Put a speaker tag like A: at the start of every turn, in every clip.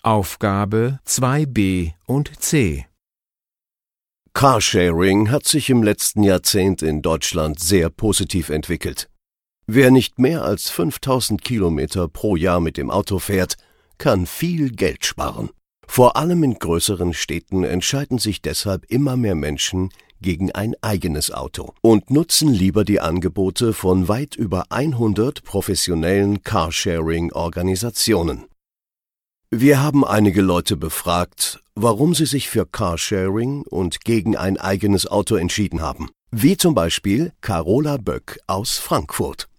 A: Aufgabe 2b und c.
B: Carsharing hat sich im letzten Jahrzehnt in Deutschland sehr positiv entwickelt. Wer nicht mehr als 5000 Kilometer pro Jahr mit dem Auto fährt, kann viel Geld sparen. Vor allem in größeren Städten entscheiden sich deshalb immer mehr Menschen gegen ein eigenes Auto und nutzen lieber die Angebote von weit über 100 professionellen Carsharing-Organisationen. Wir haben einige Leute befragt, warum sie sich für Carsharing und gegen ein eigenes Auto entschieden haben. Wie zum Beispiel Carola Böck aus Frankfurt.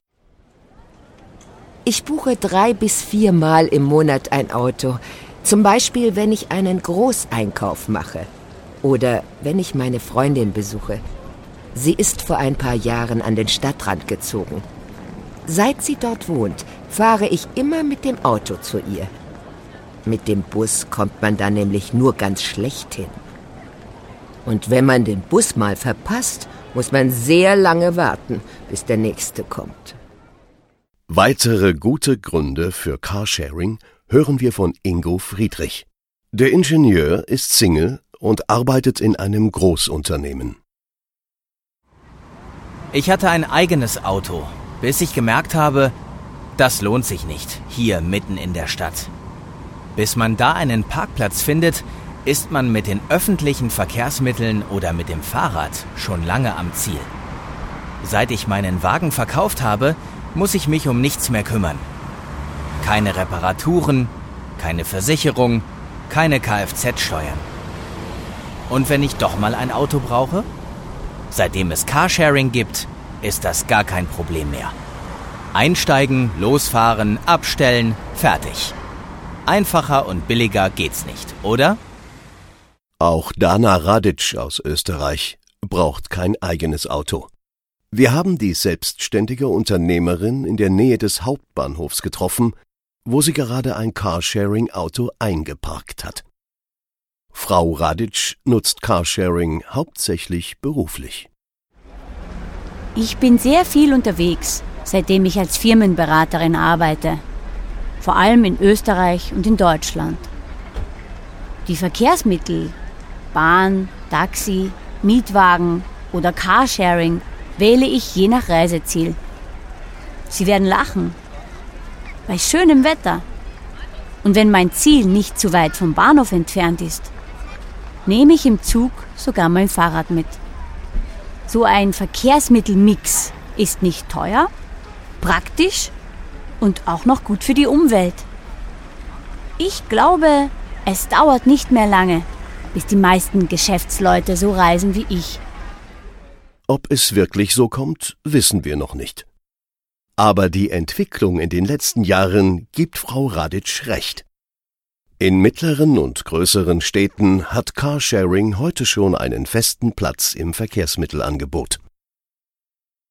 C: Ich buche 3 bis 4 Mal im Monat ein Auto. Zum Beispiel, wenn ich einen Großeinkauf mache. Oder wenn ich meine Freundin besuche. Sie ist vor ein paar Jahren an den Stadtrand gezogen. Seit sie dort wohnt, fahre ich immer mit dem Auto zu ihr. Mit dem Bus kommt man da nämlich nur ganz schlecht hin. Und wenn man den Bus mal verpasst, muss man sehr lange warten, bis der nächste kommt.
B: Weitere gute Gründe für Carsharing hören wir von Ingo Friedrich. Der Ingenieur ist Single und arbeitet in einem Großunternehmen.
D: Ich hatte ein eigenes Auto, bis ich gemerkt habe, das lohnt sich nicht, hier mitten in der Stadt. Bis man da einen Parkplatz findet, ist man mit den öffentlichen Verkehrsmitteln oder mit dem Fahrrad schon lange am Ziel. Seit ich meinen Wagen verkauft habe, muss ich mich um nichts mehr kümmern. Keine Reparaturen, keine Versicherung, keine Kfz-Steuern. Und wenn ich doch mal ein Auto brauche? Seitdem es Carsharing gibt, ist das gar kein Problem mehr. Einsteigen, losfahren, abstellen, fertig. Einfacher und billiger geht's nicht, oder?
B: Auch Dana Radic aus Österreich braucht kein eigenes Auto. Wir haben die selbstständige Unternehmerin in der Nähe des Hauptbahnhofs getroffen, wo sie gerade ein Carsharing-Auto eingeparkt hat. Frau Radic nutzt Carsharing hauptsächlich beruflich.
E: Ich bin sehr viel unterwegs, seitdem ich als Firmenberaterin arbeite. Vor allem in Österreich und in Deutschland. Die Verkehrsmittel, Bahn, Taxi, Mietwagen oder Carsharing wähle ich je nach Reiseziel. Sie werden lachen. Bei schönem Wetter. Und wenn mein Ziel nicht zu weit vom Bahnhof entfernt ist, nehme ich im Zug sogar mein Fahrrad mit. So ein Verkehrsmittelmix ist nicht teuer, praktisch und auch noch gut für die Umwelt. Ich glaube, es dauert nicht mehr lange, bis die meisten Geschäftsleute so reisen wie ich.
B: Ob es wirklich so kommt, wissen wir noch nicht. Aber die Entwicklung in den letzten Jahren gibt Frau Radic recht. In mittleren und größeren Städten hat Carsharing heute schon einen festen Platz im Verkehrsmittelangebot.